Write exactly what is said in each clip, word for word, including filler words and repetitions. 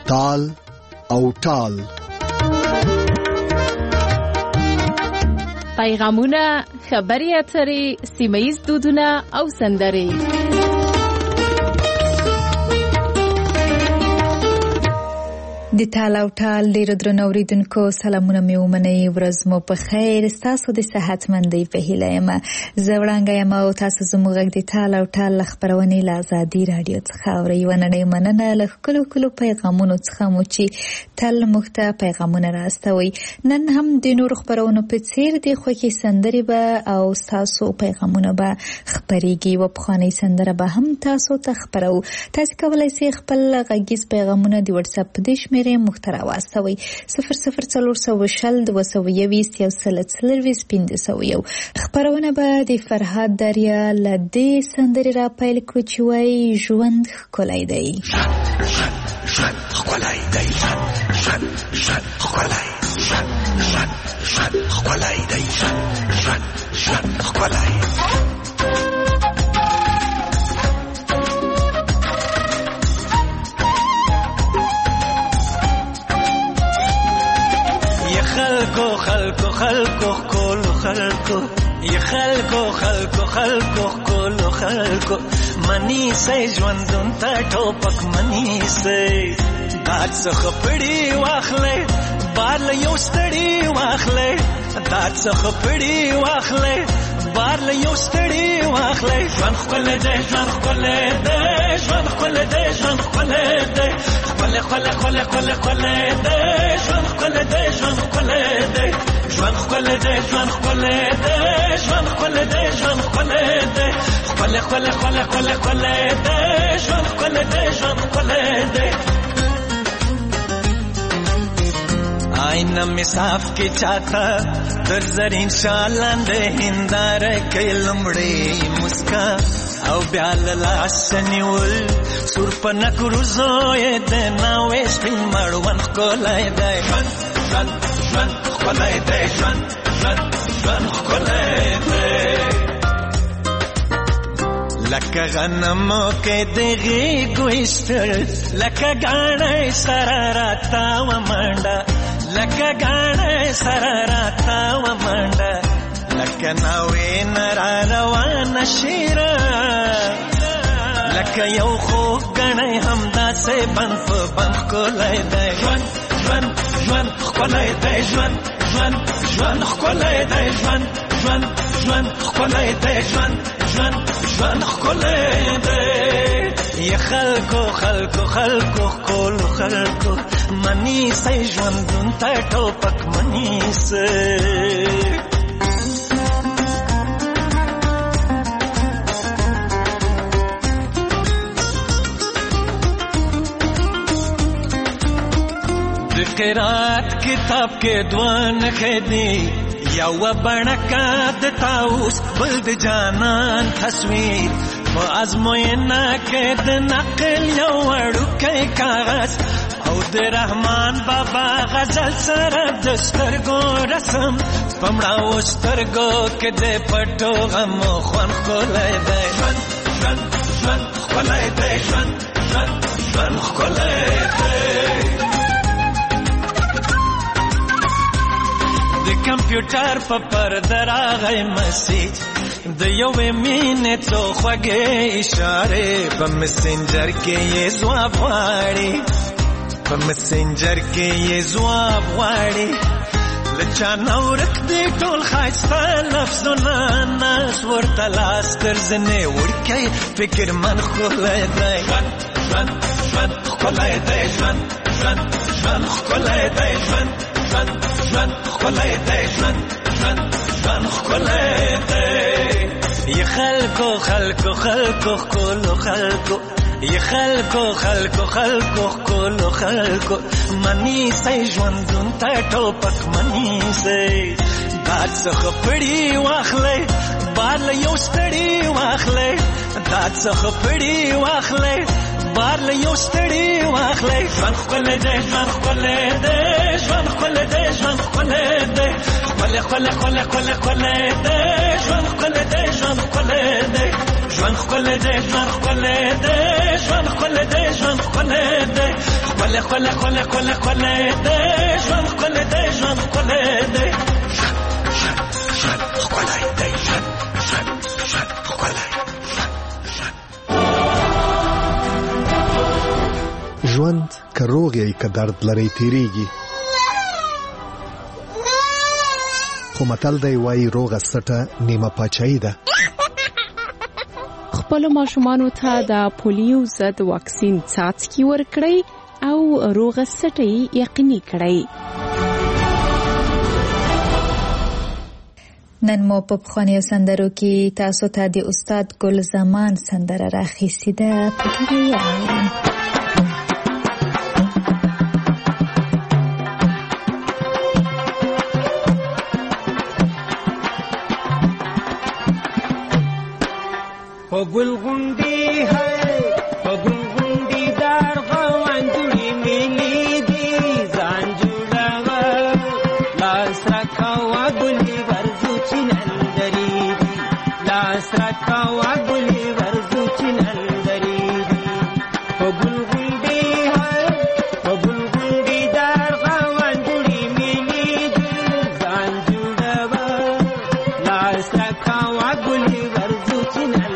تال او ټال. پیغامونه، خبري اترې، سیمه‌ییز دودونه او سندرې. د تال او ټال ډیرو درنو اوریدونکو سلامونه مې ومنئ. ورځ مو په خیر. ستاسو د صحتمندۍ په هیله یم. زه وړانګه یم او تاسو زموږ غږ د تال او ټال له خپرونې له ازادي راډیو څخه اورئ. وننۍ مننه له ښکلو ښکلو پیغامونو څخه مو چې تل موږ ته پیغامونه راستوئ. نن هم د نورو خپرونو په څیر د خوښې سندرې به او ستاسو پیغامونه به خپرېږي. و پخوانۍ سندره به هم تاسو ته خپرو. تاسو کولی شئ خپل غږیز پیغامونه د واتساپ په دې شمېرې محتوا واستوي صفر صفر څلور سوه شل دوه سوه یویشت یو سل څلرویشت پنځه سوه یو. خپرونه به د فرهاد دریا له دې سندرې را پیل کړو چې وایي ژوند ښکلی دی. ژوند ښکلی دی. ژوند ژوند ښکلی. ژوند ژوند ژوند ښکلی دی. ژوند ژوند ښکلی. خلکو خلکو خلکو کولو خلکو ی خلکو خلکو خلکو کولو خلکو منی سي ژوندون ته ټوپک منی سي داد څخه پړی واخلې بار له یو ستړي واخلې داد څخه پړی واخلې بار له یو ستړي واخلې ژوند خپل دې ژوند خپل دې ژوند خپل دې ژوند خپل دې خپل خپل خپل خپل خپل دې ژوند خپل دې ژوند خپل دې ژوند خپل دې ژوند خپل دې ژوند خپل دې ژوند خپل دې خپل خپل خپل خپل خپل دې ژوند خپل دې ژوند خپل دې آئینه می صاف کی چاہتا در زرین شالند ہندار کئی لمڑی مسکا او بیال لاسنیول سور پنک روزوی دینا ویسپین مروان خکولائی دائی جوان جوان جوان خکولائی دائی جوان جوان جوان خکولائی دائی لکه غنمو کې دغې ګوشتل لکه ګاڼې سره راتا و منډه لکه ګاڼې سره راتا و منډه لکه ناوې نه را روانه شیره لکه یو خوږ ګڼی همداسې بند په بند ښکلی دی ژوند ژوند ژوند ښکلی دی ژوند ژوند ژوند ښکلی دی ژوند ژوند ژوند ښکلی دی ژوند ژوند ژوند ښکلی دی ی خلکو خلکو خلکو ښکلو خلکو منی سئ ژوندون ته ټوپک منی سئ د قرات کتاب کې دوان خدي یو بڼکا د تاوس بل د جانان تصویر په ازموینه کې د نقل یو وړوکی کاغذ او د رحمان بابا غزل سره د سترګو رسم په مړاوو سترګو کې د پټو غمو خوند ښکلی دی ژوند ژوند ژوند ښکلی دی ژوند ژوند ژوند ښکلی دی د کمپیوټر په پرده راغی مسیج د یوې مینې څو خوږې اشارې په مسنجر کې یې ځواب غواړي په مسنجر کې یې ځواب غواړي له چا نه ورک دي ټول ښایسته لفظونه ناز ورته لاس تر زنې وړکی فکر من ښکلی دی ژوند ژوند ژوند ښکلی دی ژوند ژوند ژوند ښکلی دی ژوند ژوند ژوند ښکلی دی ژوند ژوند ژوند ښکلی دی ی خلکو خلکو خلکو ښکلو خلکو ی خلکو خلکو خلکو ښکلو خلکو منی سئ ژوندون ته ټوپک منی سئ داد څخه پړی واخلئ بار له یو ستړي واخلئ داد څخه پړی واخلئ بار له یو ستړي واخلئ ژوند ښکلی دی ژوند ښکلی دی ژوند ښکلی دی ژوند ښکلی دی ښکلی ښکلی ښکلی ښکلی ښکلی دی ژوند ښکلی دی ژوند ښکلی دی ژوند ښکلی دی ژوند ښکلی دی ژوند ښکلی دی ژوند ښکلی دی خله خله خله خله خله ده ژوند خله ده ژوند خله ده ژوند ژوند خلای دی ژوند ژوند ژوند خلای ژوند که روغ یې که درد لري تیریږي، خو متل دی وایي روغه سټه نیمه پاچاهي ده. خپلو ماشومانو ته د پولیو ضد واکسین څاڅکي ورکړئ او روغه سټه یې یقیني کړئ. نن مو په پخوانیو سندرو کې تاسو ته د استاد ګل زمان سندره راخیستې ده. پکې وایي گل غنڈی ہے گل غنڈی دار غوانجوڑی ملی دی زانجوڑا لاس رکھوا گلی ورزو چنندری دی لاس رکھوا گلی ورزو چنندری دی گل غنڈی ہے گل غنڈی دار غوانجوڑی ملی دی زانجوڑا لاس رکھوا گلی ورزو چنندری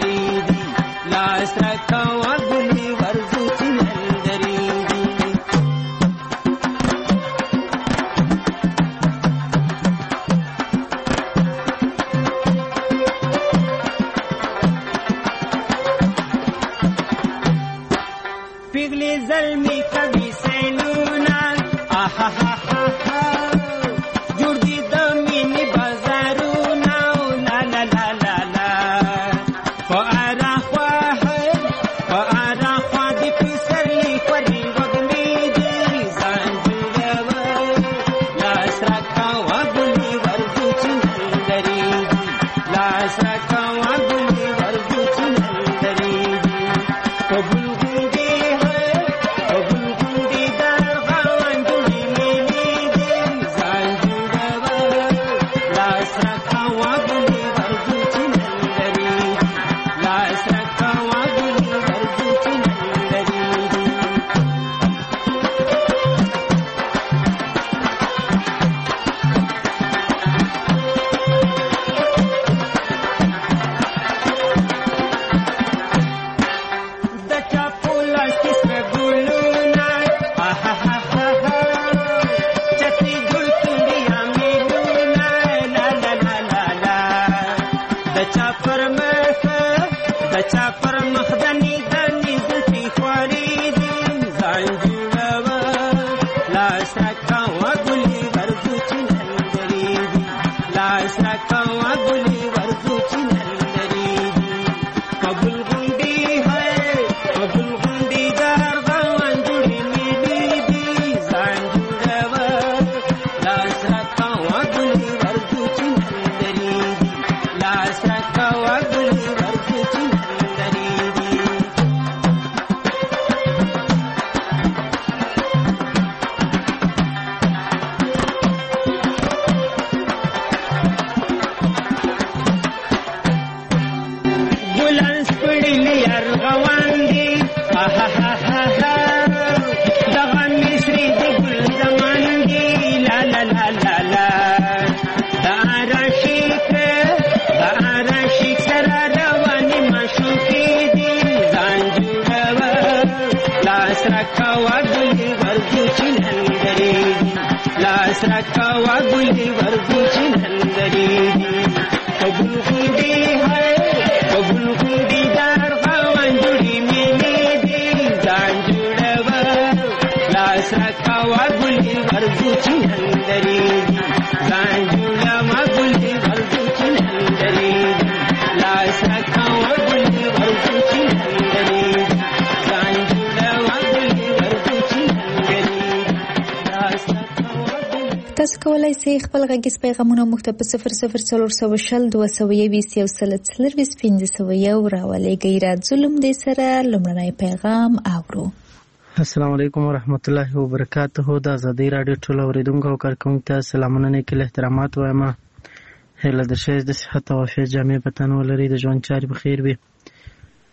تاسو کولای شئ خپل غږیز پیغامونه موږ ته په صفر صفر څلور سوه شل دوه سوه یویشت یو سل څلرویشت پنځه سوه یو راولېږئ. راځو لومړی سره لومړنی پیغام اورو. السلام علیکم ورحمت الله وبرکاته. د ازادۍ راډیو ټول اوریدونکو او کارکوونکو ته سلامونه نیکې احترامات وایم. هیله د ښه د صحت او عافیت جامې په تن ولري، د ژوند چارې په خیر وي.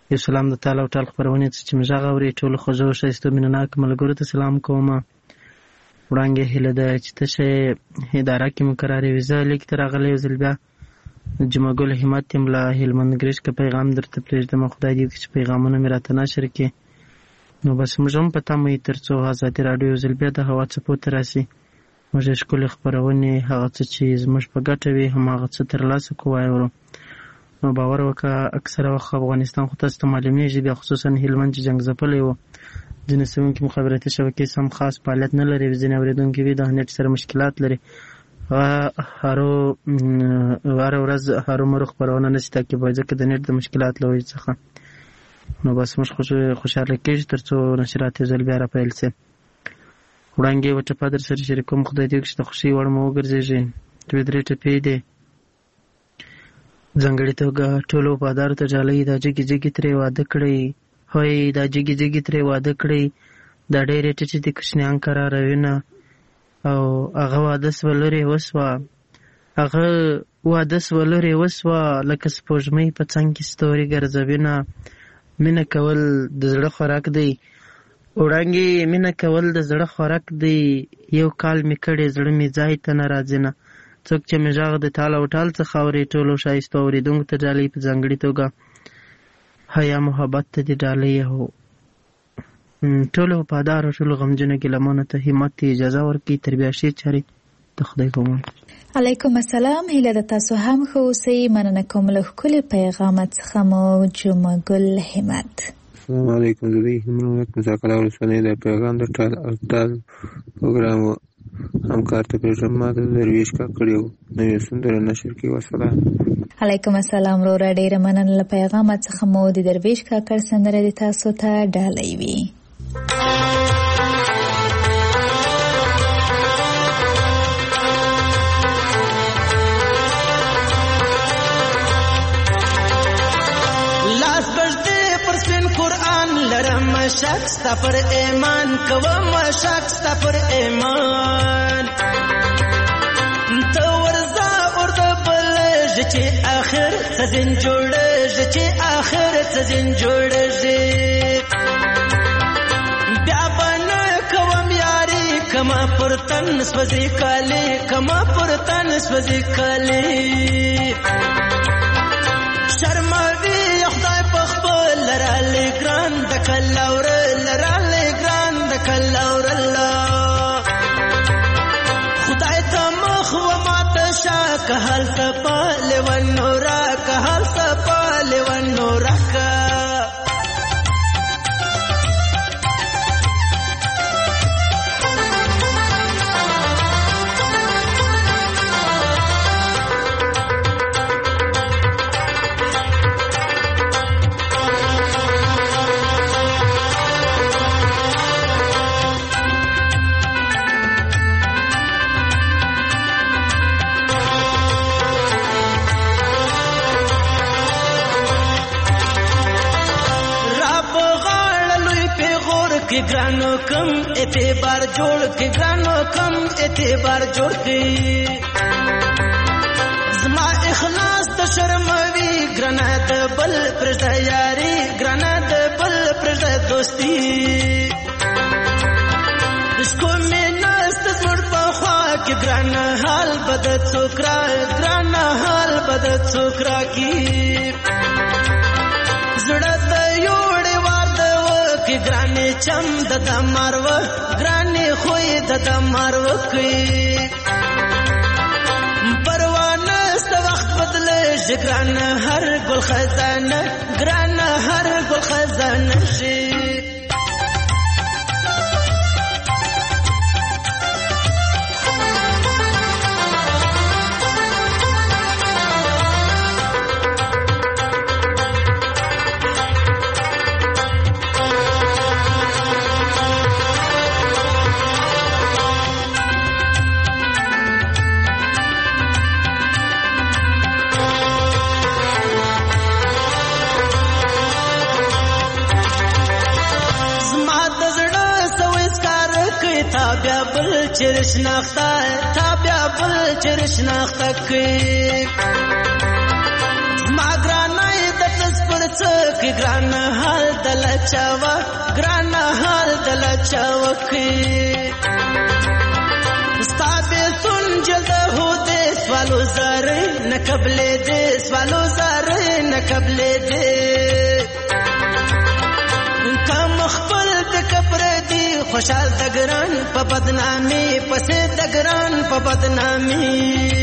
یو سلام د تعالی او ټال خبرونه چې مزاغ اوري ټول خوځو شایسته مینناک ملګرو ته سلام کوم. وړاندې هله ده چې تاسو اداره کې مقرره ویزه لیک تر غلې وزل بیا جمعه ګل همت تیم لا هلمند ګریش کا پیغام درته پرېږدم. خدای دې چې پیغامونه مې راته نشر کړي. نو بس موږ هم پته مې ترڅو ازادي رادیو وزل بیا د هوا څپو تر راسي موږ ښکلې خبرونه هغه څه چې زموږ په ګټه وي هم هغه څه ترلاسه کوو. نو باور وکړه اکثره وخت افغانستان خو تاسو ته معلومیږي بیا خصوصا هلمند چې جنګ ځپلی و ځینې څوونکي مخابراتي شبکې سم خاص فعالیت نه لري ځینې اورېدونکي وي د نېټ سره مشکلات لري هرو هره ورځ هرومرو خپرونه نشي تعقیبولی ځکه د نېټ د مشکلات له وجې څخه. نو بس موږ خوشحاله کېږو تر څو نشرات یو ځل بیا راپیل شي. وړاندې یوه ټپه در سره شریکوم. خدای دې وکړي چې د خوښۍ وړ مو وګرځېږي. دوې درې ټپې دي. ځانګړې توګه ټولو وفادارو ته ډالۍ دا جګې جګې ترې واده کړئ هوی دا جګې جګې ترې واده کړئ دا ډېرې ټیټې دي کوچنیان قراروینه او هغه واده سوه لرې وسوه هغه واده سوه لرې وسوه لکه سپوږمۍ په څنګ کې ستوري ګرځوینه. مینه کول د زړه خوراک دی وړانګې مینه کول د زړه خوراک دی یو کال مې کړی زړه مې ځای ته نه راځي نه. څوک چې مې غږ د ټال او ټال څخه اوري ټولو ښایستو اورېدونکو ته ډالۍ په ځانګړې توګه حیا محبت ته دې ډالۍ هو ټولو وفادارو ټولو غمجنو ګیلمانو ته همت اجازه ورکړي تر بیا ښې چارې د خدای په امان. علیکم السلام. هیله ده تاسو هم ښه اوسئ. مننه کوم له ښکلي پیغامه څخه مو جمعه ګل همت. السلام علیکم. زه د هلمند مذاکره ولسوالۍ د پیغام د ټال او ټال پروګرام همکار ته پرېږدم. ما د درویش کاکړ یو نوې سندره نشر کړې. وسلام. علیکم السلام وروره. ډېره مننه له پیغامه څخه مو د درویش کاکړ سندره د تاسو ته ډالۍ وي. لاس بجدې پر سپین قرآن لرم شک ستا پر ایمان کوم شک ستا پر ایمان ته ورځه اور د بلژ چې آخر څه ځین جوړېږ چې آخر څه ځین جوړېږي بیا به نه کوم یاري کما پر تن سوځي کالي کما پر تن سوځي کالي شرموي خدای په خپل لرالی ګران د کلاور لرالی ګران د کلاور الله خدای ته مخ و ماته شا که هلته پاله و نورا که هلته پاله و نورا که کې ګرانو کم اعتبار جوړ کې ګرانو کم اعتبار جوړ کې زما اخلاص ته شرموي ګرانه د بل پر یاري ګرانه د بل پر دوستي اسکو مې نست زړ په خوا کې ګرانه حال بد څوکرا ګرانه حال بد څوکرا کې زړه د یوړې ګرانی چم د دمارو ګرانی خوې د دمارو کوي پروانه ست وخت بدله ګران هر ګل خزانه ګران هر ګل خزانه شي چرش ناختا تابیا بل چرش ناختا کی ما گرانای د تس پر څک ګران حال دل چاوا ګران حال دل چاوا کې ستابه سن جلد هو دې سوالو زره نه قبل دې سوالو زره نه قبل دې کم خپل د کفر دی خوشال دګران په بدنامي پسې دګران په بدنامي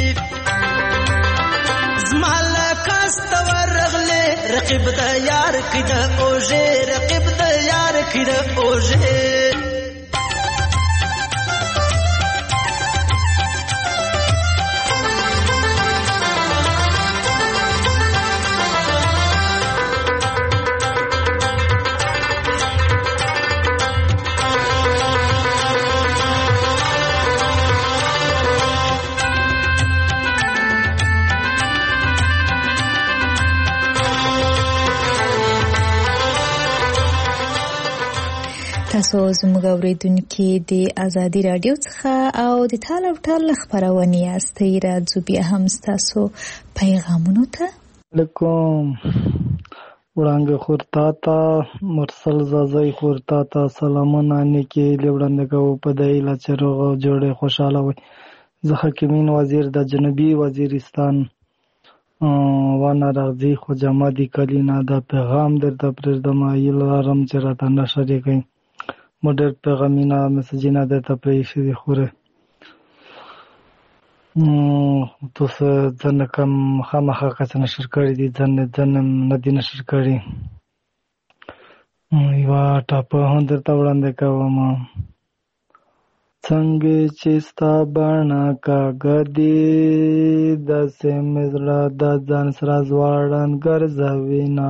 زمال کاست ورغله رقیب د یار کده اوجه رقیب د یار کده اوجه تاسو زموږ اوریدونکو د ازادي رادیو څخه او د ټال او ټال خبرونه یاستئ. راځو بیا هم تاسو پیغامونو ته. علیکم وړاندې خورتا تا مرسل زازای خورتا تا سلامونه نیکی لوړاندې کوو په دای لا چرغ جوړه خوشاله وي. زه حکیمین وزیر د جنوبي وزیرستان وانا راځي خو جما دي کلینا دا پیغام درته پرېږدم ایل لرم چې راته نشر کوي مډر پیغامینا میسجینا درته پرېښي دي خوره تاسو ځنه کم خامخا کڅ نشر کړی دي ځنه ځنه ندی نشر کړی یوا ټاپه هم درته وړاندې کوم څنګه چې ستا باڼه کاږه دي داسې مې زړه د ځان سره ځوړند ګرځوینه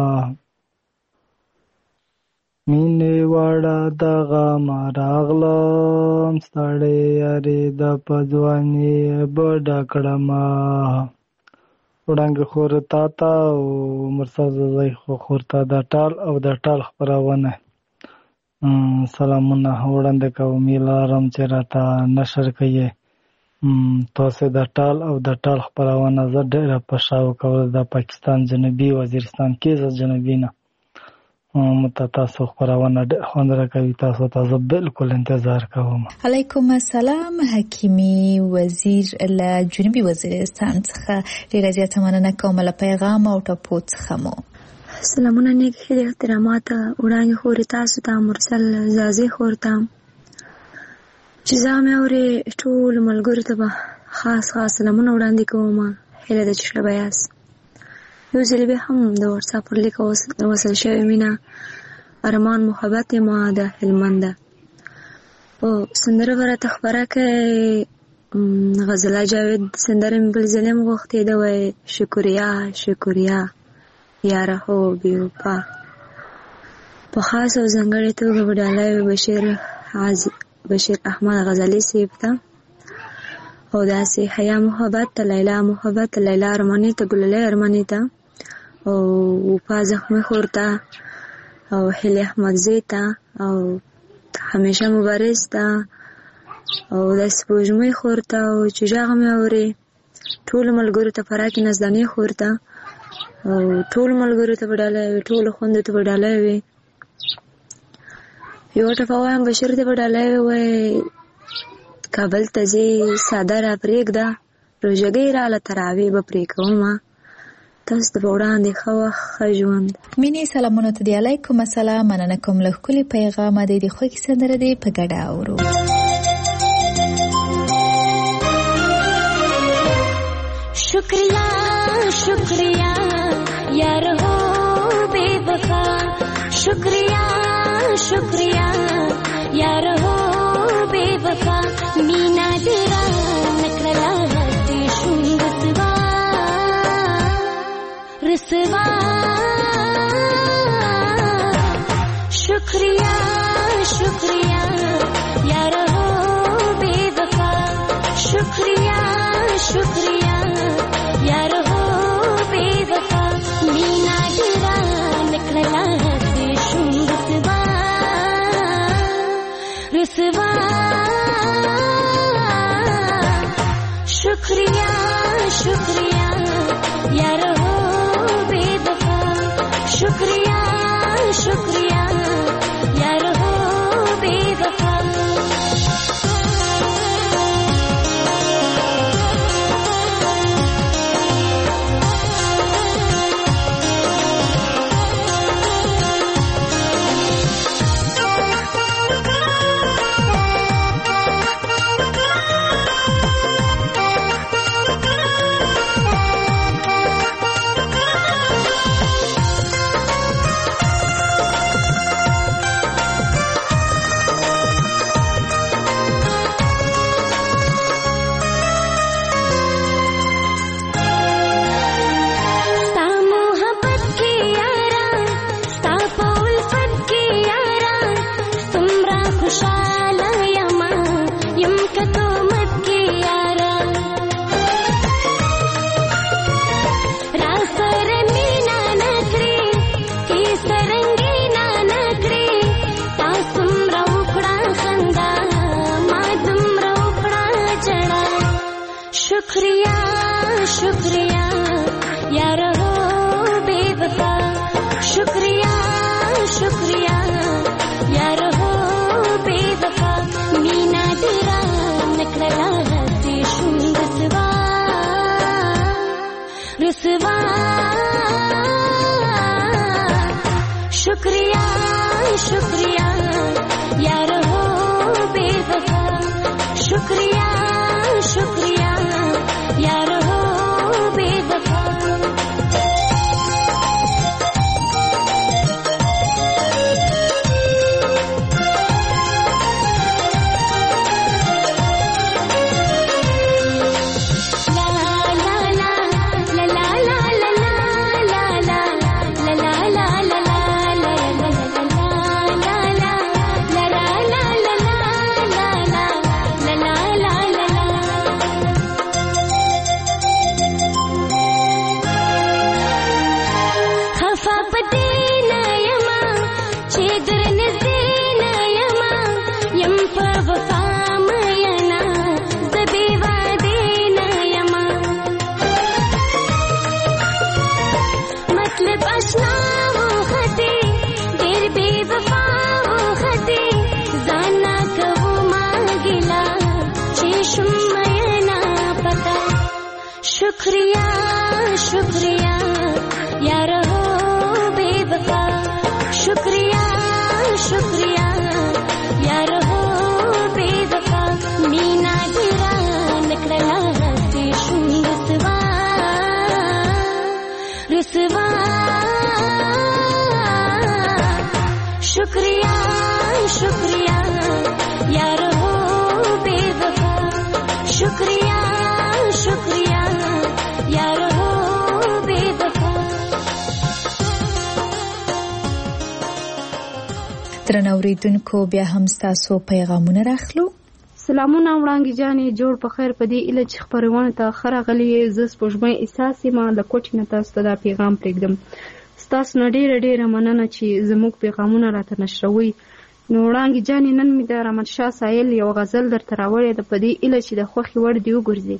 مینې واړه دغه ما راغلم ستړی یارې د په ځواني بډه کړمه وړانګې خور تا ته او مرسل زازی خور ته د ټال او د ټال خپرونه سلامونه وړاندې کوم لرم چې راته نشر کوي تاسو د ټال او د ټال خپرونه زه ډېره پښاو کول د پاکستان جنوبي وزیرستان کې ز جنوبي نه مت تاسو خبرونه خوند راکوي تاسو ته بالکل انتظار کوم. علیکم السلام حکیمی وزیر له جنوبي وزیرستان څخه ډیره زیاته مننه کوم له پیغام او ټاپو څخه مو. سلامونه نیک هیله احترامات وړاندې خور تاسو ته مرسل زازی خور ته چې زامه اوري ټول ملګرو ته خاص خاص سلامونه وړاندې کوم هیله د چشله بیاس یو ځل به هم د واتس اپ پر لیک وصل شوی مینا ارمان محبت ما د هلمند او سندره ورته خبره کوي غزل جاوید سندره بل ظلم وخت دی وای شکریا شکریا یاره هو بیوپا په خاص او ځانګړې توګه وډالای بشیر حاجی بشیر احمد غزالی سیب ته او داسې حیا محبت لیلا محبت لیلا ارمانی ته ګلله ارمانی ته او په زخمه خورتا او هلی احمد زیتا او همیشه مبارز تا او د سپوږمۍ خورتا او چې ژغه مې اوري ټول ملګرو ته فراکي نزداني خورتا او ټول ملګرو ته وډاله ټول خوند ته وډاله وي یو ټفاوام بشیر ته وډاله وي کابل ته زی ساده را پرېږده روژګۍ راله تراوی به پرې کومه تاسو ته وړاندې ښه وخت ښه ژوند. مینې سلامونه ته دی. علیکم السلام مننه کوم له ښکلي پیغامه دی د خوږې سندره دی په ګډه اورو. شکریہ شکریہ یار ہو بے وفا شکریہ شکریہ یار ہو بے وفا مینا تیرا نکلا ہتی شنگ رسوا رسوا شکریہ شکریہ یار ہو بے وفا شکریہ شکریہ یار ہو بے وفا مینا تیرا نکلا ہتی شنگ رسوا رسوا شکریہ شکریہ یار ہو بے وفا शुक्रिया यार हो बेवफा शुक्रिया शुक्रिया यार हो बेवफा शुक्रिया शुक्रिया यार हो बेवफा शुक्रिया शुक्रिया यार हो बेवफा मीना गिरा नकड़ला हसी शुंगसवा रुसवा शुक्रिया शुक्रिया यार हो बेवफा शुक्रिया शुक्रिया यार हो बेवफा درنو اوریدونکو بیا هم ستاسو پیغامونه راخلو. سلامونه وړاندې جانې جوړ په خیر په دې اله چې خبرونه ته خره غلي ز سپوږمۍ احساسې ما د کوټې نه تاسو ته دا پیغام پرېږدم. ستاسو نه ډېره ډېره مننه چې زموږ پیغامونه راته نشروي. نو وړاندې جانې نن مې د رحمت شاه سایل یو غزل درته راوړې ده په دې اله چې د خوښې وړ دې وګرځي.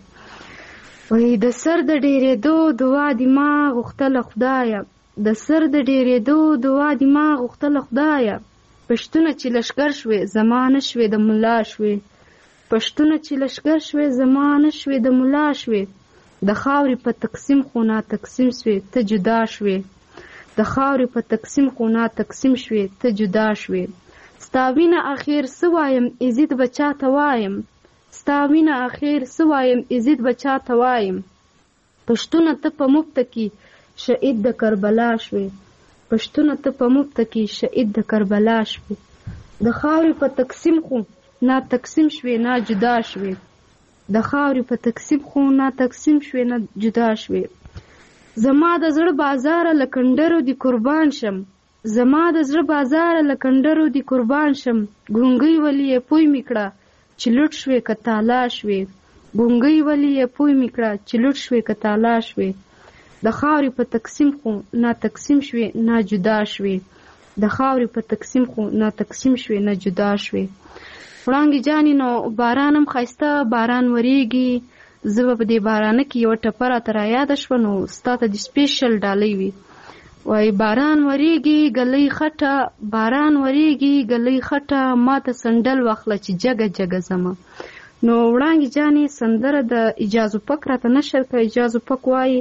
وای د سر د ډېرېدو دعا دې ما غوښتله خدایه د سر د ډېرېدو دعا دې ما غوښتله خدایه پښتونه چې لشکر شوې زما نه شوې د ملا شوې پښتونه چې لشکر شوې زما نه شوې د ملا شوې د خاورې په تقسیم خو نا تقسیم شوې ته جدا شوې د خاورې په تقسیم خو نا تقسیم شوې ته جدا شوې ستا وینه اخر څه وایم عزت به چاته وایم ستا وینه اخر څه وایم عزت به چاته وایم پښتونه ته په مفته کې شهید د کربلا شوې پښتونه ته په مفته کې شهید د کربلا شوې د خاورې په تقسیم خو نا تقسیم شوې نا جدا شوې د خاورې په تقسیم خو نا تقسیم شوې نا جدا شوې زما د زړه بازار لکندرو دی قربان شم زما د زړه بازار لکندرو دی قربان شم ګونګي ولی پوی میکړه چې لټ شوې کتالا شوې ګونګي ولی پوی میکړه چې لټ شوې کتالا شوې د خاورې په تقسیم خو نا تقسیم شوې نا جدا شوې د خاورې په تقسیم خو نا تقسیم شوې نا جدا شوې وړانګې جانې نو باران هم ښایسته باران وریږي زه به په دې بارانه کې یوه ټپه راته رایاده شوه نو ستا ته د سپیشل ډالۍ وي وای باران وریږي ګلۍ خټه باران وریږي ګلۍ خټه ما ته سندل واخله چې جګه جګه ځمه نو وړانګې جانې سندره د اجازو پک راته نشر کړه اجازو پک وایي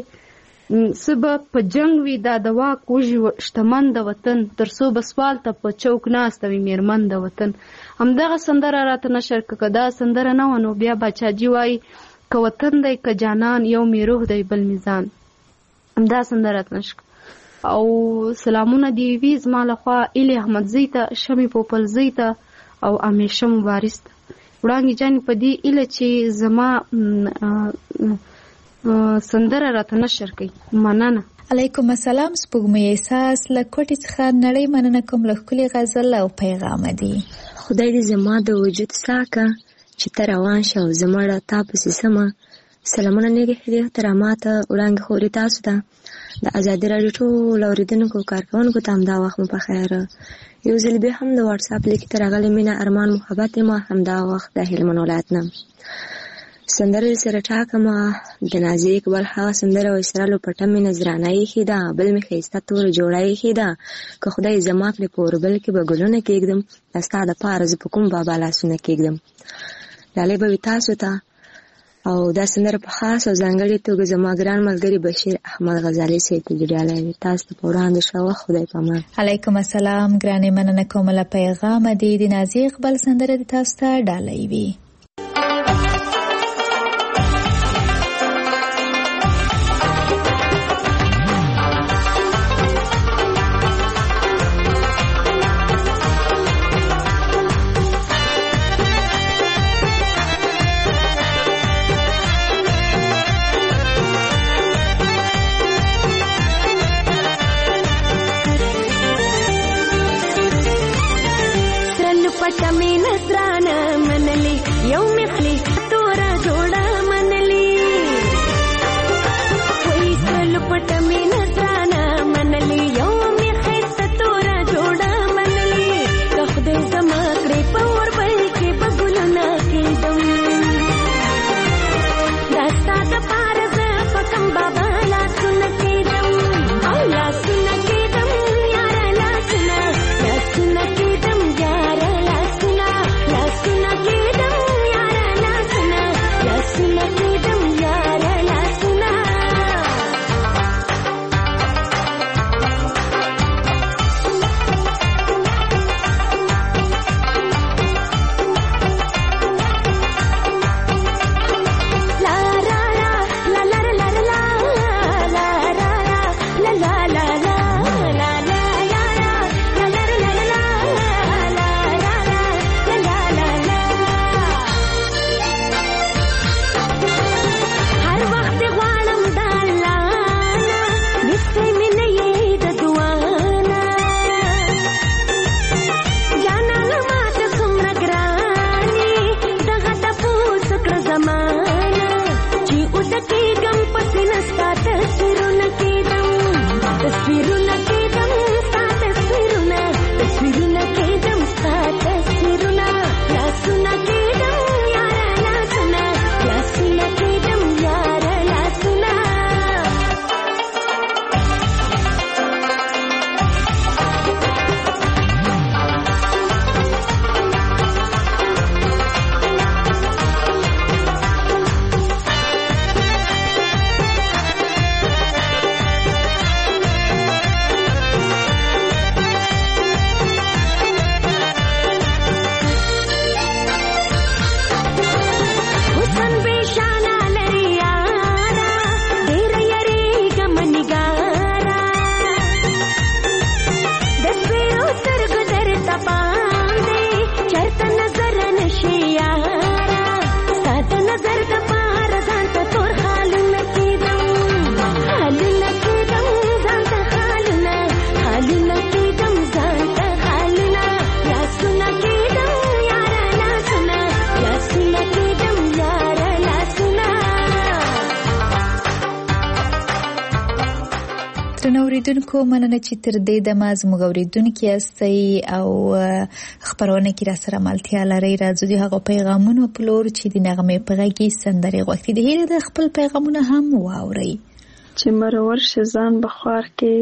څه به په جنګ وي دا د واک وږي شتمن د وطن تر څو به سوال ته په چوک ناسته وي میرمن د وطن همدغه سندره راته نشر کړه دا سندره نه وه نو بیا باچاجي وایي که وطن دی که جانان یو می روح دی بل میزان همدا سندره راته نشر او سلامونه دی وي زما لخوا ایلې احمدزۍ ته شمې پوپلزۍ ته او امیشه مبارز ته وړانګې جانې په دې ایله چې زما سندره راته نشر کوي مننه علیکم السلام سپوږمۍ احساس له کوټې څخه نړۍ مننه کوم له ښکلي غزل او پیغامه دی خدای دې زما د وجود ساکه چې ته روان شه او زما له تا پسې سمه سلامونه نیغې ښې احترامات وړاندې خورې تاسو ته د ازادي راډیو ټولو اورېدونکو کارکوونکو ته همدا وخت مو په خیر یو ځل بیا هم د واټساپ لیک ته راغلی مینه ارمان محبت ما همدا وخت د هلمند ولایت نه سندره سره ټاکمه د نازي اقبال هغه سندره وایسرالو پټه مې نظرانه ایښې ده بل مې ښایسته توره جوړه ایښې ده که خدای زما کړې په اوربل کې به ګلونه کېږدم ستا دپاره زه په کوم بابا لاسونه کېږدم ډالۍ به وي تاسو ته او دا سندره په خاص او ځانګړې توګه زما ګران ملګري بشیر احمد غزالي صاحب ته ډالۍ تاسو ته په وړاندې شوه. خدای پامان. علیکم السلام ګرانې، مننه کوم له پیغام دې د نازي اقبال سندره د تاسو ته ډالۍ وي. اوریدونکو مننه چې تر دې دمه زموږ اوریدونکي یاستئ او خبرونه کې را سره ملتیا لرئ. راځو د هغو پیغامونو په لور چې د نغمې په غږ کې سندرې غوښتي دي. هیله ده خپل پیغامونه هم واورئ. چې مرور شزان بخوار کې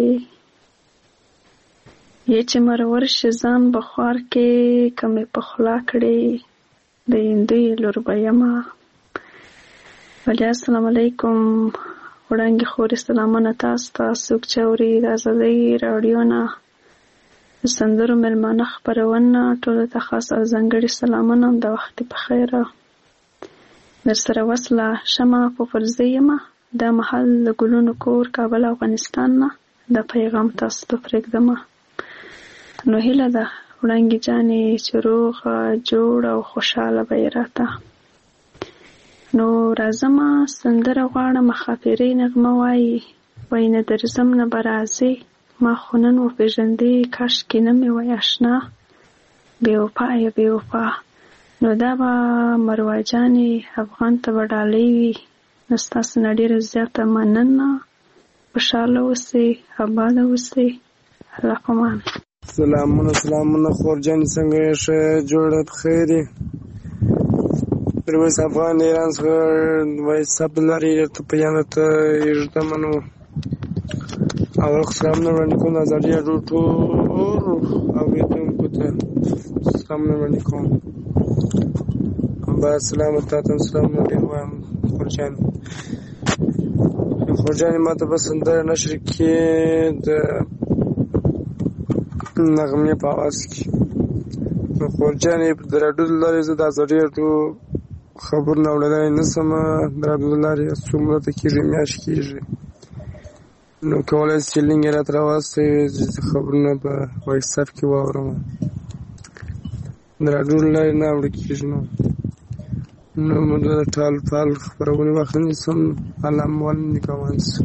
یې چې مرور شزان بخوار کې کمې په خلا کړې د هندوی لور به یمه. ولی السلام علیکم وړاندې خورې سلامونه تاسو ته څوک چې اوري د ازادۍ راډیو نه د سندرو مېلمانه خپرونه ټولو ته خاص او ځانګړي سلامونه د وخت په خیر. در سره وصله شمه په فرضي یمه دا محل د ګلونو کور کابل افغانستان نه د پیغام تاسو ته پرېږدم. نو هیله ده وړاندې جانې چې روغ جوړ او خوشحاله به یې راته. نو راځمه سندره غواړم خاطرې نغمه وایي وایي نه درځم نه به راځې ما خو نن وپېژندې کاشکې نه مې وای اشنا بې وفا یا بې وفا. نو دا به مروه جانې افغان ته به ډالۍ وي. نو ستاسو نه ډېره زیاته مننه. خوشحاله اوسئ اباده اوسئ. الله پامان. سلامونه سلامونه خور جانې څنګه یې ښه جوړه بخیر یې. درویس افغان ایران څخه وایي سب لري ته په یانه ته یږدمه نو اول سلامونه وړاندې کوم د ازادي راډیو ټول اورېدونکو ته سلامونه وړاندې کوم. باید سلام ته هم سلامونه ډېر وایم. خورجان خورجان ما ته به سندره نشر کې د نغمې په اواز کې نو خورجان د راډیو له لارې زه د ازادي راډیو خبرونه اورېدلی نه شم د راډیو له لارې څومره ته کېږي میاشت کېږي نو کولی شې چې لینک یې راته راواستوې چې خبرونه په وایساپ کې واورم د راډیو له لارې نه اورې کېږي نو نو د ټال پال خپرونې وخت نیسم الله مول نکوان شي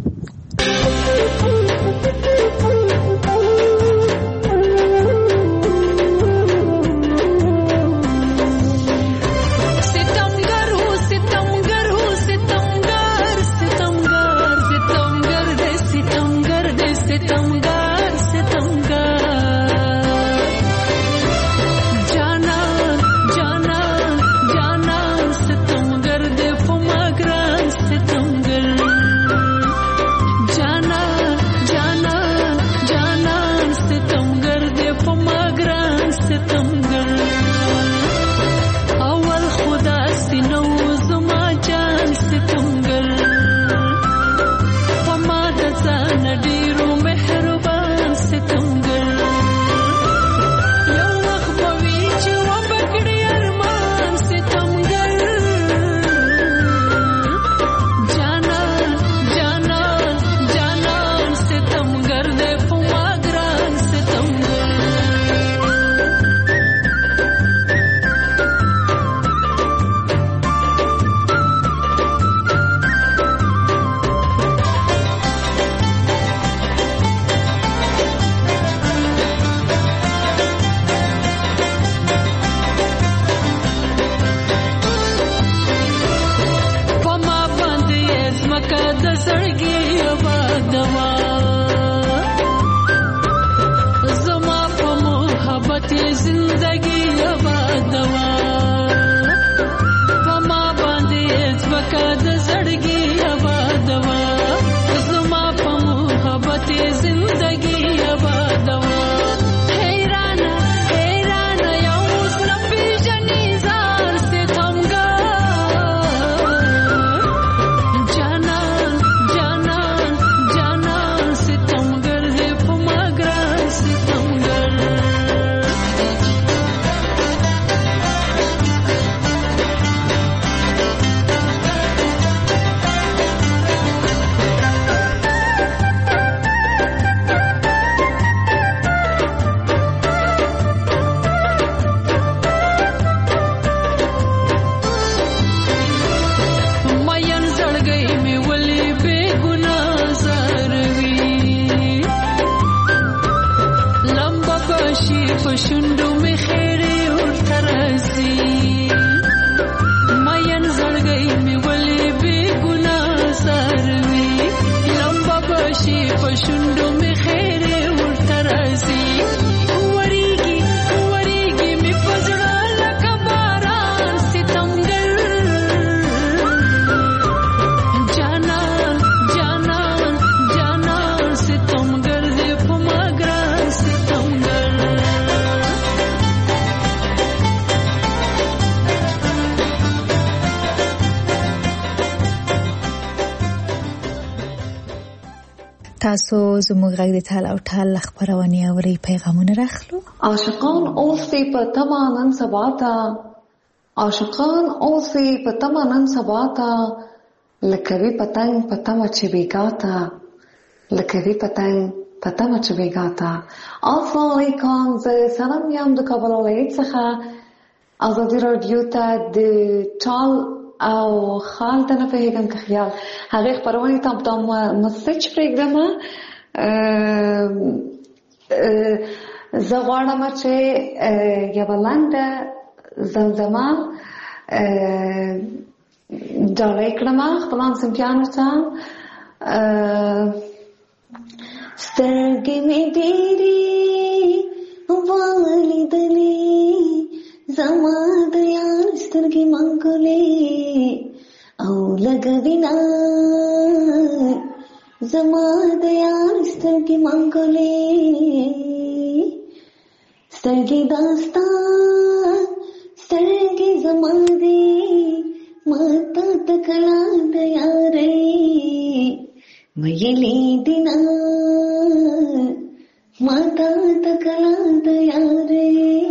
تاسو زموږ غږ د ټال او ټال خبرونه اوري پیغامونه راخلو عاشقان اوسې په تما نن سبا ته عاشقان اوسې په تما نن سبا ته لکوي پتنګ په تما چې بیګاتا لکوي پتنګ په تما چې بیګاتا السلام علیکم زه سلام یم د کابل ولایت څخه ازادي رادیو ته د ټال او خال ته نه پیغام که خیال هغه خبرونه ته په مسج پروګرام زه غواړم چې یو لاندې زمزمه ډالۍ کړم خپل سمپیانو ته سترګې مې ډېرې ولیدلې زما د یار سترګې منګولې او لګوینا زما د یار سترګې منګولې سترګې داستا سترګې زما دې ماتا تکلا دیارے مېلې دینا ماتا تکلا دیارے.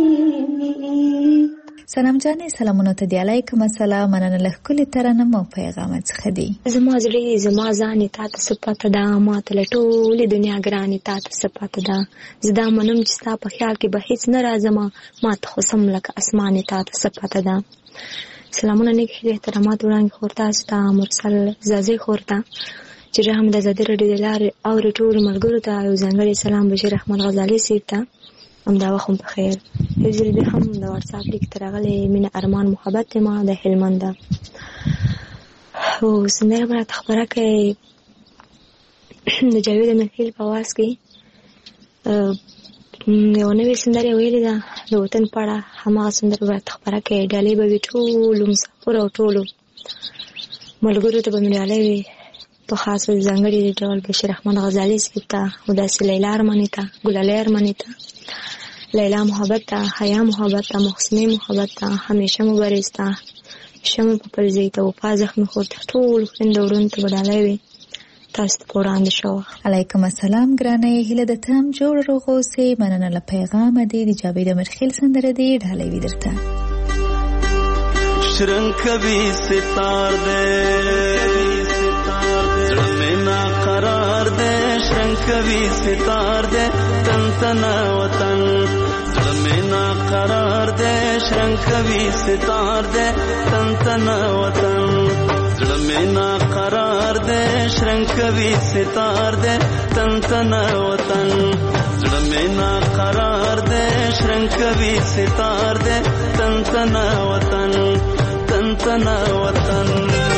سلام جانې سلامونه ته دی علیکم السلام مننه له کلی ترنم او پیغام څخه دی. زما زړه زما ځان ته تاسو پته ده ما ته ټول دنیا ګرانی ته تاسو پته ده زدا منم چې تاسو په خیال کې به هیڅ نه راځم ما ته خو سم لکه اسمان ته تاسو پته ده. سلامونه نیک احترامات وړاندې خورتا ستا مرسل زازي خورتا چې رحم د زده رډي دلار او ټول ملګرو ته یو ځانګړی سلام بشیر احمد غزالی سیتا هم دا وخت په خیر. هجر دې هم د واتس اپ لیک ترغلې مینه ارمان محبت ما د هلمند او سندره برا خبره کوي د جاوید مخیل په واس کې یو نوې سندره ویلې ده د وطن پاړه همغه سندره برا خبره کوي ډالې به ټول مسافر او ټول ملګرو ته به مړاله وي په خاص ځانګړي ډول بشیر احمد غزالی سپتا او داسې لیلا ارمانیتا ګلاله ارمانیتا لیلا محبت تا حیا محبت تا محسنی محبت تا همیشه مبارستا شمه په پرځې ته او پازخ نه خورت ټول خوند ورون ته وډالای وي تاسو په وړاندې شو. علیکم السلام ګرانه هله د تم جوړ روغو سي مننه له پیغام دی د جاوید مرخیل سندره دی ډالې وی درته. شرنګ کوي ستار دې زړه مې نا قرار دې شرنګ کوي ستار دې تن تن وطن زړه مې نا قرار دې شرنګ کوي ستار دې تن تن وطن زړه مې نا قرار دې شرنګ کوي ستار دې تن تن وطن زړه مې نا قرار دې شرنګ کوي ستار دې تن تن وطن تن تن وطن.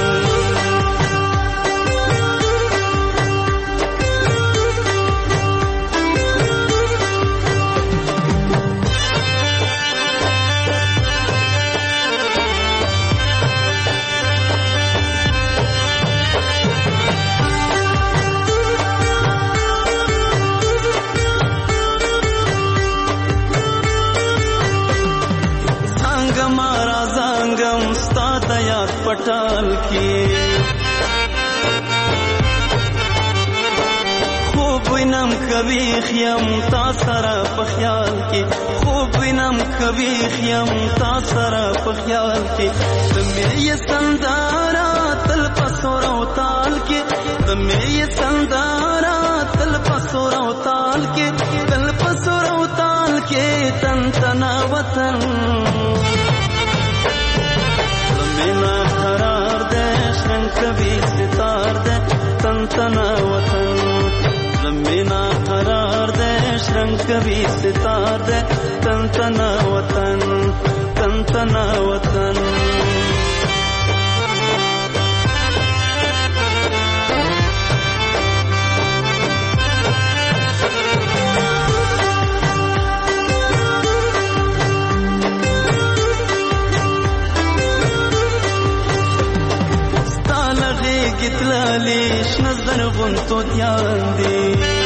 पटाल की खूब विनम कभी खियम तासरा पख्याल की खूब विनम कभी खियम तासरा पख्याल की तुम्हें ये संदारा तल पसोरा ताल के तुम्हें ये संदारा तल पसोरा ताल के तल पसोरा ताल के तन तना वतन मेना करार दे शरंग कभी सितार दे तन तना वतन मेना करार दे शरंग कभी सितार दे तन तना वतन तन तना वतन. ليش نظر غنطو دياندي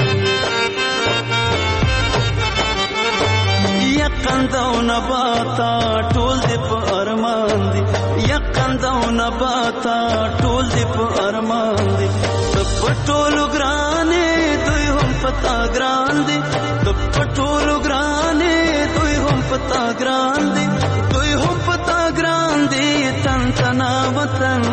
يقن دو نباتا طول دي پا ارمان دي يقن دو نباتا طول دي پا ارمان دي تب طولو گراني دوي هم پتا گران دي تب طولو گراني دوي هم پتا گران دي دوي هم پتا گران دي تن تنا وطن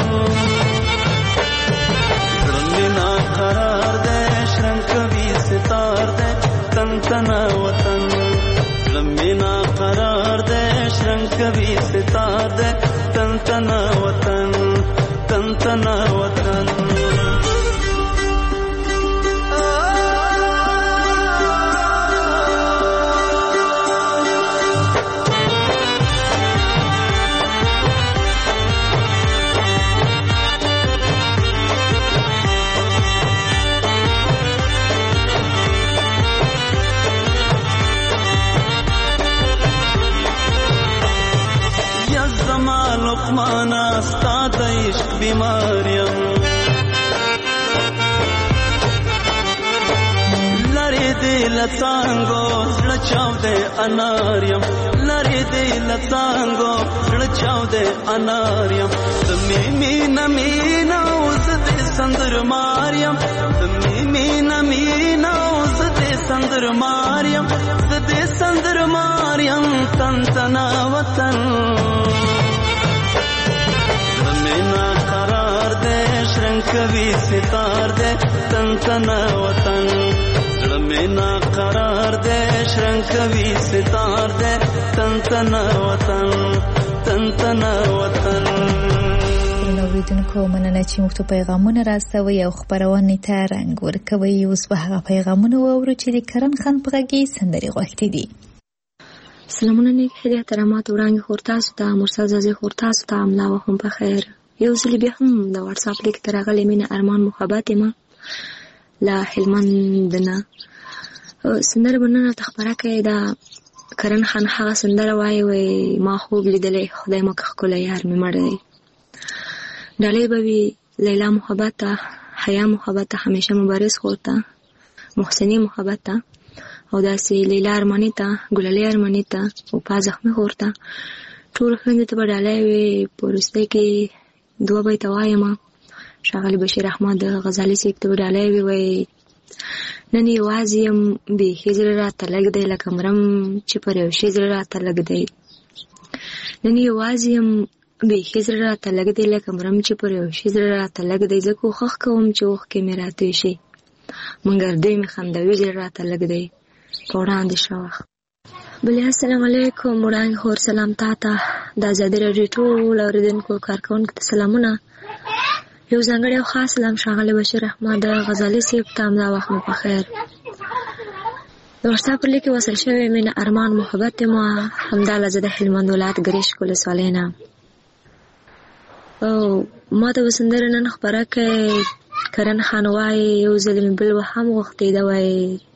मेना करार दे शरंग कभी सितार दे तन तना वतन मेना करार दे शरंग कभी सितार दे तन तना वतन तन तना वतन. لقمانا استاد عشق بیماریم لری دل څنګه زړه چاو دې اناریم لری دی لڅانګو زړه چاو دې اناریم تمې مینا مینا اوس دې سندر ماریم تمې مینا مینا اوس دې سندر ماریم دې سندر ماریم تن تنا وطن زمینا قرار دے شرنکوی ستار دے تن تنا وطن زمینا قرار دے شرنکوی ستار دے تن تنا وطن تن تنا وطن. اوریدونکو مننه چې موږ ته پیغامونه راستوي او خبرونه ته رنګ ورکوي. اوس به هغه پیغامونه واورو چې د کرن خان په غږی سندري غوښتي دي. سلامونه نیک هدیه احترامات وړاندې خور تاسو ته مرسا زازي خور تاسو ته املا وهم په خیر. یو ځل بیا هم د واتس اپ لیک تر غلې مینه ارمان محبت ما لا هلمند نه سندره بننه تخبره کې دا کرن خان هغه سندره وایي وای ما خوب لیدلې خدای مکه خپل یار مې مړ دی ډالۍ بوي لیلا محبت حیا محبت همیشه مبارز خورتا محسنی محبت او داسې لیلا ارمانی ته ګلالي ارمانی ته او پازخمه خورتا ټول خويندې ته ډالۍ وي پرسته کې دوه بیت وایم شاغلی بشیر احمد غزالی سیب ته ډالۍ وي وای نن یوازې يم به هجر را تلګ دی لکه مرم چې پر یو شی زړه را تلګ دی نن یوازې يم به هجر را تلګ دی لکه مرم چې پر یو شی زړه را تلګ دی زه کوخ کوم چې وخت کې مې راته شي مونږ دې مې خندوي زړه را تلګ دی پوران دي شوخ. بلیا السلام علیکم وړاندې خور سلام تاته د آزادۍ راډیو ټول اوریدونکو کارکونکو ته سلامونه. یو ځانګړی او خاص سلام ښاغلی بشیر احمد غزالی صاحب ته همدا وخت مو په خیر. د واتساپ پر لیک وصل شوی مینه ارمان محبت ما همدا لزه د هلمند ولایت ګریش کول سوالینه او ما ته وسندره نن خبره کوي کرن خان وای یو ځل بل وهم وخت دی وای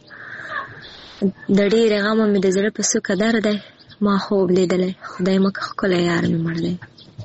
د ډېر غم مې د زړه په سکه در دی ما خوب لیدلې خدای مکه خپل یار مې مړ دی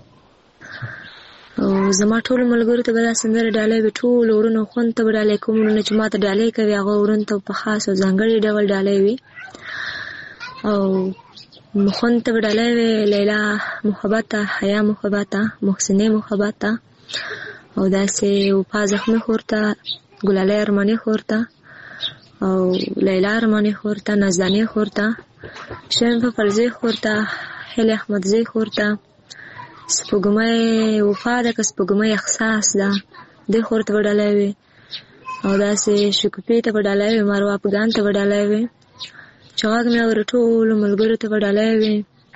او زما ټول ملګرو ته به دا سندره ډالۍ به ټول ورونو خوند ته به ډالۍ کوم ورونه چې ما ته ډالۍ کوي هغه ورون ته په خاص او ځانګړي ډول ډالۍ وي او خوند ته به ډالۍ وي لیلا محبت حیا محبت محسنه محبت او داسې وپا زخمي خورته ګلالي ارماني خورته او لیلا ارمانی خورتا نازدانی خورتا شیم په فرزی خورتا هل احمدزی خورتا سپوږمۍ وفا ده که سپوږمۍ احساس ده د خورته وډالای وي او داسې شکوپی ته وډالای وي مارو افغان ته وډالای وي چاغ مې ورټول ملګرو ته وډالای وي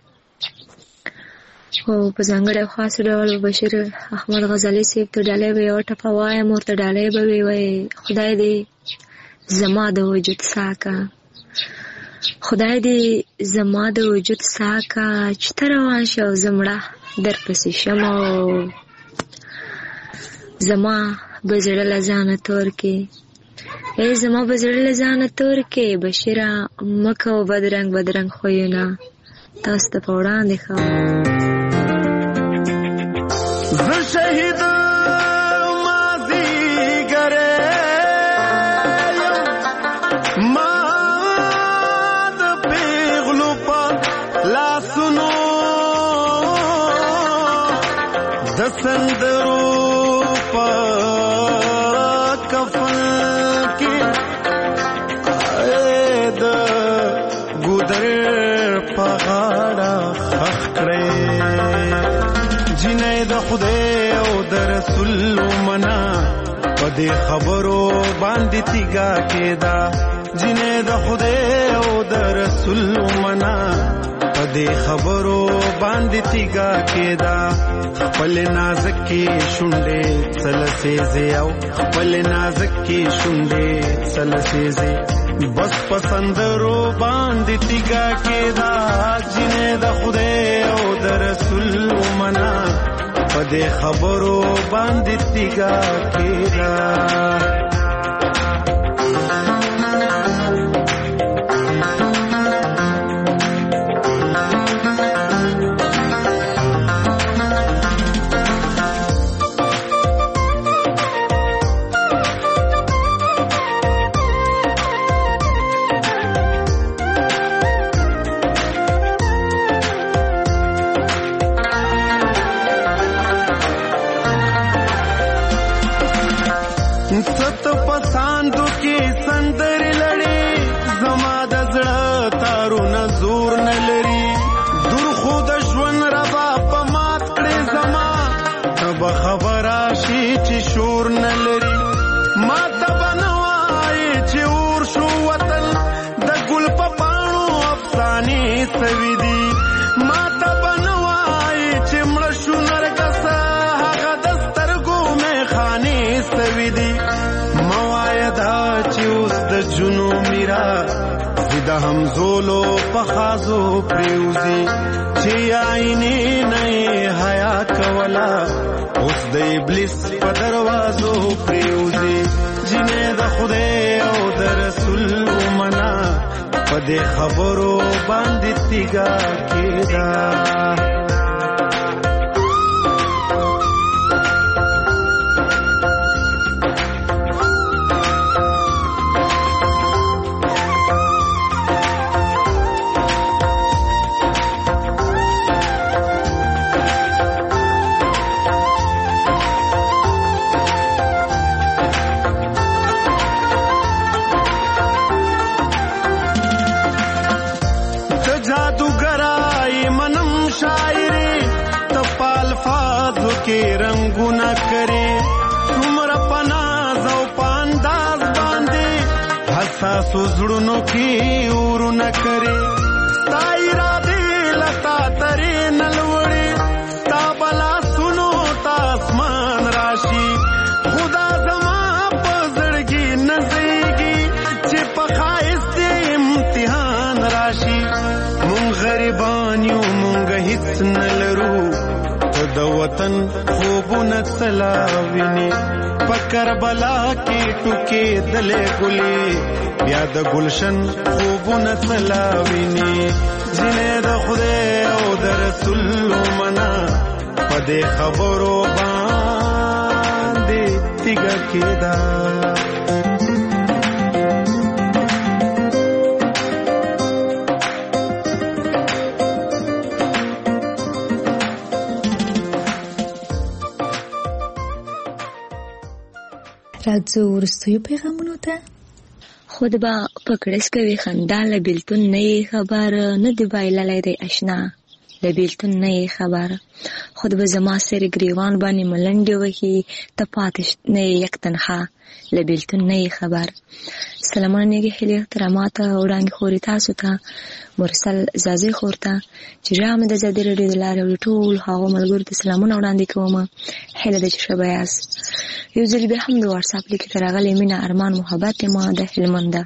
او په ځانګړي خاص ډول بشیر احمد غزالی سیب ته وډالای وي او ټپه وای مورته وډالای به وي خدای دې زما د وجود ساکا خدای دې زما د وجود ساکا چې تر روان شو زمړه در پسې شم او زما بزړه لزانه تور کې ای زما بزړه لزانه تور کې بشیره مکه او بدرنګ بدرنګ خوینه تاسو ته پوړان دي خو زه شهید سندرو پا کفن کی اید گودر پا غاڑا خخ کرے جنید خدای او در رسول منا پدی خبرو باندی تیگا کیدا جنید خدای او در رسول منا پدی خبرو باندی تیگا کیدا خپل نازک کی شونډې سلسېزې او خپل نازک کی شونډې سلسېزې بس پسندرو باندې تیګا کېدا جنې د خدای او د رسول منا په دې خبرو باندې تیګا کېدا د همزولو په خازو پریوزي چې عینې نه حیا کولا اوس د ابلیس په دروازو پریوزي جنې د خدای او د رسول منا په دې خبرو باندې تیګا کېدا के रंगुना करे तुमर पनाज औ पांदाज बांधे हसासो जुड़नो की उरु न करे ताईरा दे लता तरे नलवड़े ताबला सुनो तासमान राशि खुदा जमा पजड़गी नजएगी चिपखाइस दे इम्तिहान राशि मुंग गरीबानियों मुंग हित नलरू د وطن خوبونه تلاویني پکر بلا کې ټوکې دلې ګلې بیا د گلشن خوبونه تلاویني جنې د خدای او د رسول منا په دې خبرو باندې تیګه کېدا راځو ورستیو پیغامونو ته. خود با پکړس کوي خندا له بیلتون نه خبر نه دی بایللای دی آشنا له بیلتون نه خبر خود به زما سر گریوان باندې ملنډي وهي ته پاتش نه یک تنها له بیلتون نه خبر سلامونه کې هلي احترامات وړاندې خوري تاسو ته مرسل زازي خورته چې رام د زدر ډېر لاره ټول هغه ملګرو ته سلامونه وړاندې کوم هله د شبياس یو ځل به هم د واتس اپ لیک ترغلې مینا ارمان محبت ما د هلمنده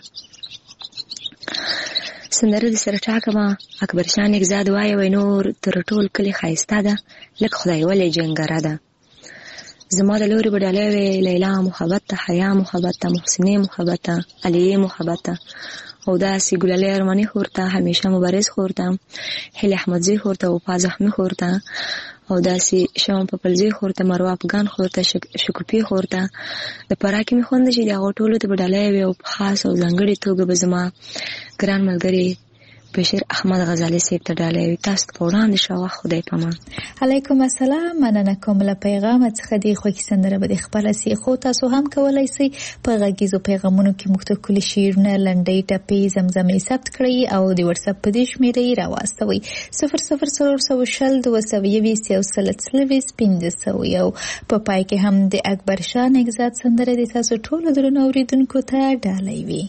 سندره د سره ټاکما اکبر شان اگزاد وای وای نور تر ټول کلی خایسته ده لکه خدای ولې جنګره ده زما د لوري بډاله وی لیلا محبت ته حیا محبت ته محسنه محبت ته علی محبت او دا سی ګلالې ارمانی خورته همیشه مبارز خورته هله احمدزی خورته او پازحمی خورته او دا سی شوم په پلزی خورته مروه افغان خورته شکوپی خورته د پراکی می خوند شي دا ټولو ته بډاله وی او خاص او ځنګړي توګه به زما ګران ملګری بشیر احمد غزالی سیب ته ډالې تاسو په وړاندې شو خدای پامان. علیکم السلام مننه کوم له پیغام څخه دی خو کی سندره به خبره سی خو تاسو هم کولای شئ په غږیزو پیغامونو کې مختلف شیرونه لنډۍ ټپې زمزمې ثبت کړئ او د واتس اپ په دې شمیرې راوستوي صفر صفر صفر صفر شل دوه سوه یویشت یو سل څلوېښت پنځه سوه یو په پای کې هم د اکبر شاه نگزاد سندره د تاسو ټول درنو اوریدونکو ته ډالۍ وي.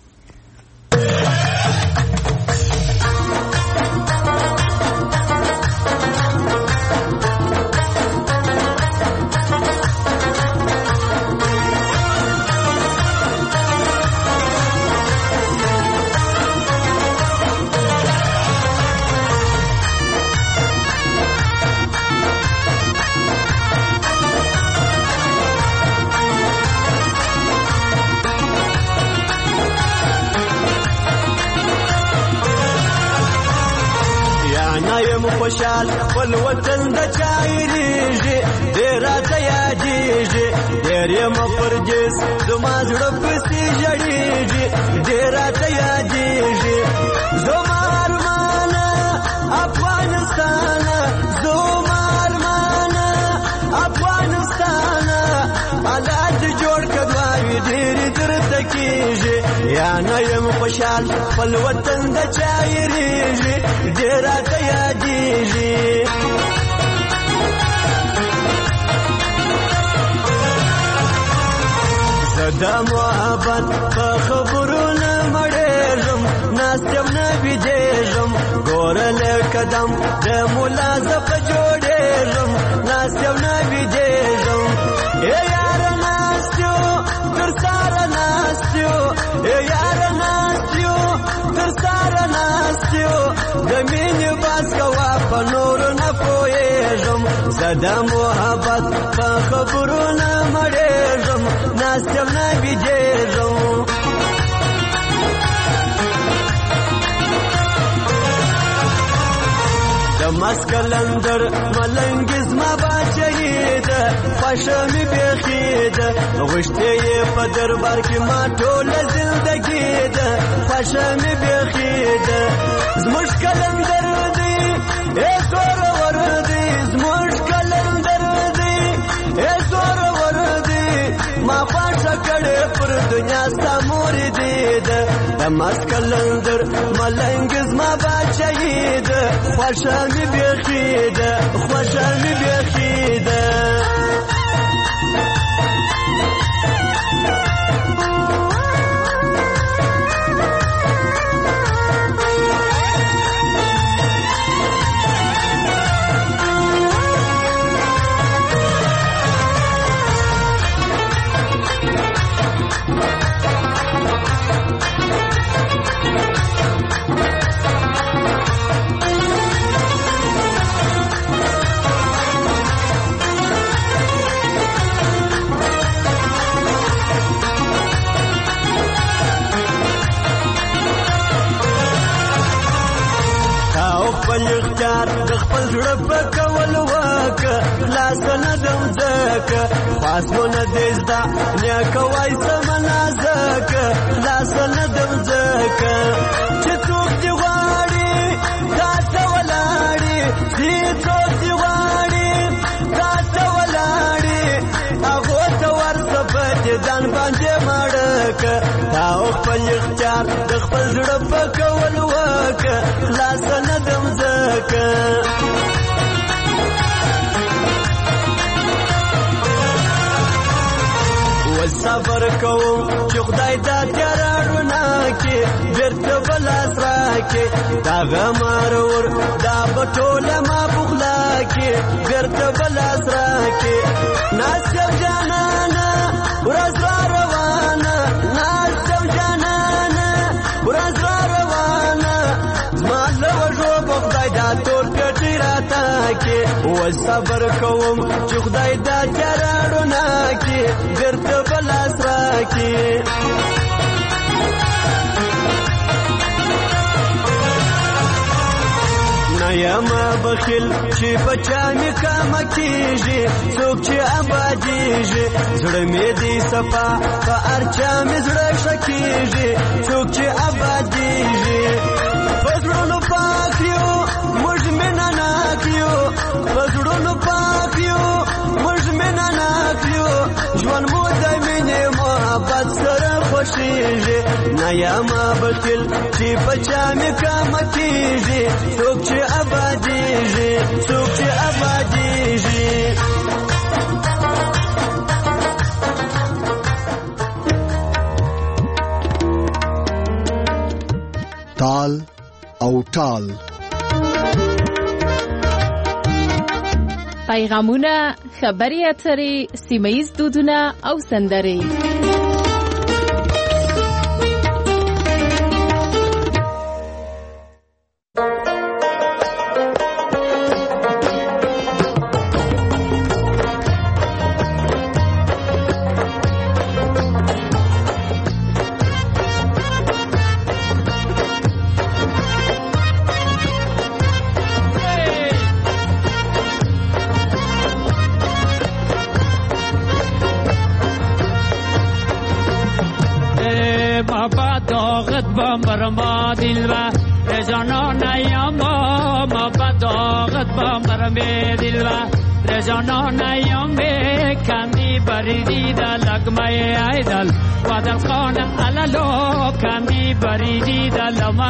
خوشال ول وطن د چایریږي ډیر راته یادېږي ډیر یې مپرجس زما زړه پسې جړېږي ډیر راته یادېږي زما ارمان افغانستان زما ارمان افغانستان حالات جوړ کړوي ډیر درته کېږي یا نه یم خوشال ول وطن د چایریږي ډیر راته یادېږي زدا محبت په خبرونه مړېږم ناستم نه بيدېږم ګورل قدم د مولا زپ جوړېږم ناستم نه بيدېږم اے یار ناستو تر سره ناستو اے یار ناستو تر سره زه د محبت په خبرونه مړېږم ناست یم نه بېدېږم د مسکلندر ملنګ زما باچهي ده خوښه مې بیخي ده غوښتې یې په دربار کې ما ټوله زندګي ده خوښه مې بیخي ده زموږ کلندر دی ای زورور دی زموږ کلندر دی ای زورور دی ما خوښه کړې پر دنیا ستا مورې دی ده د مسکلندر ملنګ زما باچهي ده خوښه مې بیخي ده خوښه مې بیخي ده اختیار د خپل زړه په کول واکه خلاصه نه دم ځکه پاسمونه دې زده نیکه وای سمه نازکه خلاصه نه دم ځکه چې څوک دې غواړي تا ته ولاړې چې څوک دې غواړي تا ته ولاړې هغو ته ورته په دې ځان باندې مړکه تا خپل اختیار د خپل زړه په کول واکه خلاصه نه دم ځکه صبر کوم چې خدای دا تیاره رڼا کې بېرته به لاس راکړي دا غمارور دا به ټوله ما بغلا کې بېرته به لاس راکړي ناست یم جانانه ورځ را روانه ناست یم جانانه ورځ را روانه زما له وږو به خدای دا تور پېټۍ راتاکي اوس صبر کوم چې خدای دا تیاره رڼا کې بېرته به لاس راکړي نه یم بخیل چې په چا مې کامه کېږي څوک چې ابادېږي زړه مې دی صفا په هر چا مې زړه ښه کېږي څوک چې ابادېږي په زړونو پاک یو موږ مینه ناک یو په زړونو پاک یو موږ مینه ناک یو ژوند مو د مینې محبت سره خوښېږي نه یم بخیل چې په چا مې کامه کېږي څوک چې ابادېږي څوک چې ابادېږي تال او ټال پیغامونه خبري اترې سیمه‌ییز دودونه او سندرې برما دلوا رجانا نیاما ما بداغت با مرمه دلوا رجانا نیامه کمی بریدی دا لگمه ایدل و دل خانه علالو کمی بریدی دا لما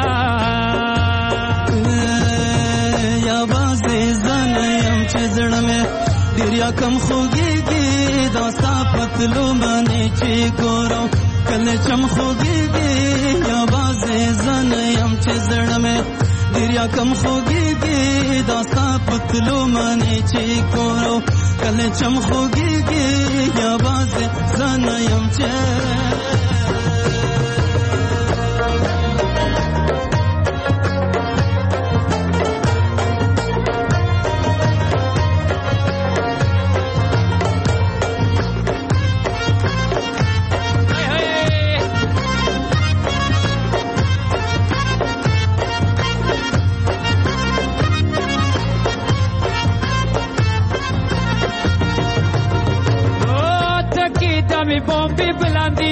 یا بازی زنیم چه زرمه دریا کم خوگیگی داستا پتلو منی چی گورو کل چم خوگیگی یا بازی زنیم چه زرمه دریا کم خوگیگی داستا پتلو منی چی گورو کل چم خوگیگی یا بازی زنیم چه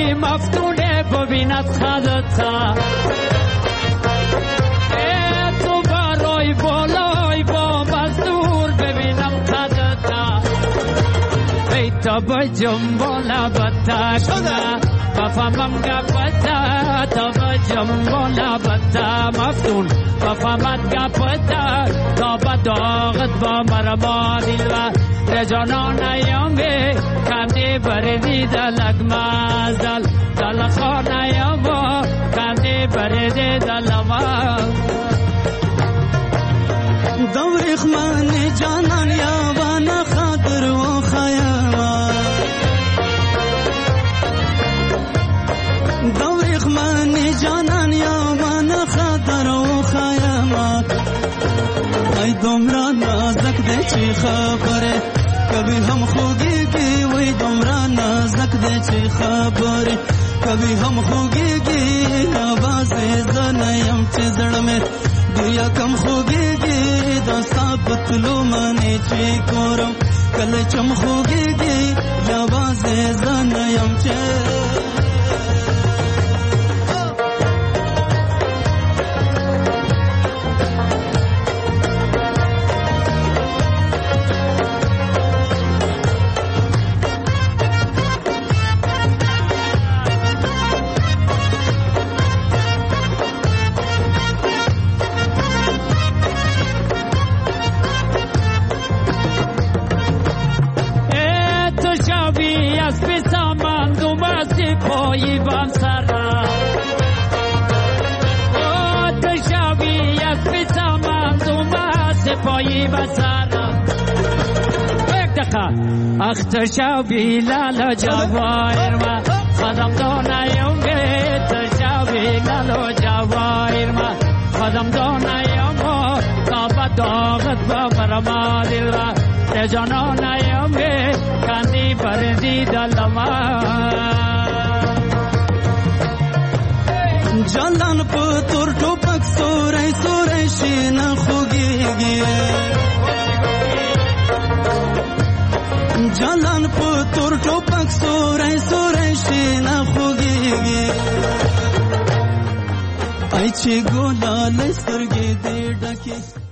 چشمی مفتونه ببیند خدتا تو برای بالای با مزدور ببینم خدتا ای تا با جنبالا بتا کنه بفهمم گپتا تا با جنبالا بتا مفتون بفهمت گپتا تا با داغت با مرما دیلوا رجانان ایامه کندی بردی دلک مازل دل خان ایامه کندی بردی دلما دوریخ من جانان یاوان خاطر و خیاما دوریخ من جانان یاوان خاطر و خیاما ای دومرا نازک دے چی خبره کبھی ہم خوگی گی وی دومرا نازک دے چی خبره کبھی ہم خوگی گی آواز زنیم چی زڑ میں دنیا کم خوگی گی دستا پتلو مانی چی کورم کل چم خوگی گی آواز زنیم چی پایی بام سرا او تشاوی از بیسامان دوما سپایی با سرا یک دقیقه اخ تشاوی لالا جوایر ما خدم دانایم به تشاوی لالا جوایر ما خدم دانایم کابا داغت با مرما دل را رجانانایم به کندی بردی دلما جلان پتور ټوپک سورې سورې شین خوږيږي جلان پتور ټوپک سورې سورې شین خوږيږي ای چې ګولال سترګې دې ډکې